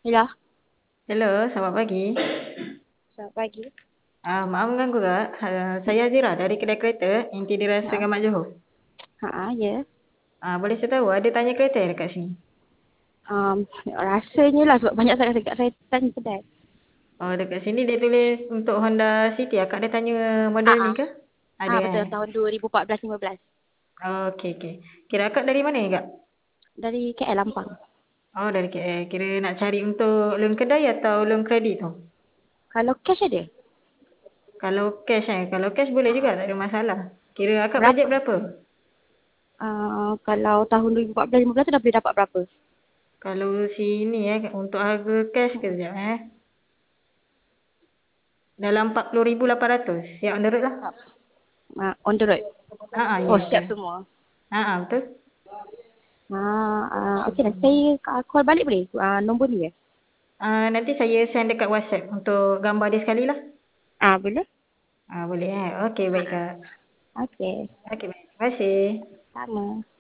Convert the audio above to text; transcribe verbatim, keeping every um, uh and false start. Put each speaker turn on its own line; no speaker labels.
Ya,
Hello, selamat pagi.
selamat pagi.
Ah, maaf mengganggu tak? Ah, saya Azira dari kedai kereta Inti Diras
Ha,
Segamat Johor.
ha, ya.
Ah, boleh saya tahu ada tanya kereta dekat sini?
Um, rasanya lah sebab banyak sangat dekat saya tanya kedai.
Oh, dekat sini dia tulis untuk Honda City. Akak ada tanya
Ha,
model
ha.
ni ke?
Ha,
Ada
betul
eh?
tahun dua ribu empat belas lima belas.
Oh, okey, okey. Kira akak dari mana ni kak?
Dari K L Lampang.
Oh, dari K L. Kira nak cari untuk loan kedai atau loan kredit tu?
Kalau cash ada?
Kalau cash eh? Kalau cash boleh juga, tak ada masalah. Kira akak bajet
Berapa?
berapa?
Uh, kalau tahun dua ribu empat belas lima belas tu dah boleh dapat berapa?
Kalau sini eh, untuk harga cash ke sekejap eh. Dalam empat puluh ribu lapan ratus. Siap on the road lah.
Uh, on the road.
Ha ah,
Oh,
ya
siap
betul.
semua.
Ha ah, betul.
Ha, uh, okey nanti saya call balik boleh? Uh, nombor ni ya?
Ah, nanti saya send dekat WhatsApp untuk gambar dia sekali lah.
Ah, boleh?
Ah, boleh eh. Okey, baik
Ha,
Kak.
okey.
Okey, baik. Terima kasih.
Sama.